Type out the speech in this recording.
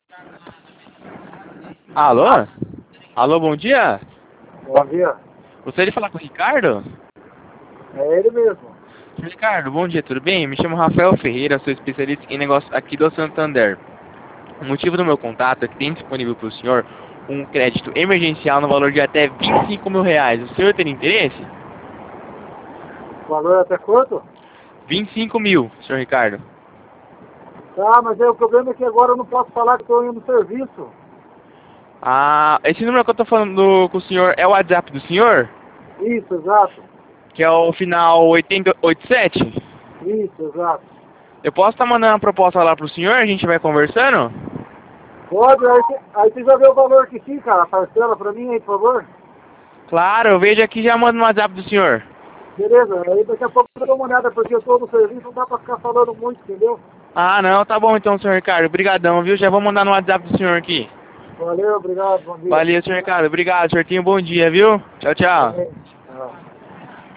Alô? Alô, bom dia? Bom dia. Gostaria de falar com o Ricardo? É ele mesmo. Ricardo, bom dia, tudo bem? Me chamo Rafael Ferreira, sou especialista em negócios aqui do Santander. O motivo do meu contato é que tem disponível para o senhor um crédito emergencial no valor de até R$ 25.000. O senhor tem interesse? O valor é até quanto? 25 mil, senhor Ricardo. Tá, mas o problema é que agora eu não posso falar que estou indo no serviço. Ah, esse número que eu tô falando com o senhor é o WhatsApp do senhor? Isso, exato. Que é o final 8087? Isso, exato. Eu posso estar mandando uma proposta lá pro senhor, a gente vai conversando? Pode, aí você já vê o valor que fica, a parcela pra mim aí, por favor? Claro, eu vejo aqui e já mando no WhatsApp do senhor. Beleza, aí daqui a pouco eu dou uma olhada, porque eu estou no serviço, não dá pra ficar falando muito, entendeu? Ah, não, tá bom então, senhor Ricardo. Obrigadão, viu? Já vou mandar no WhatsApp do senhor aqui. Valeu, obrigado, bom dia. Valeu, senhor Ricardo. Obrigado, senhor. Tenha um bom dia, viu? Tchau, tchau. Amém.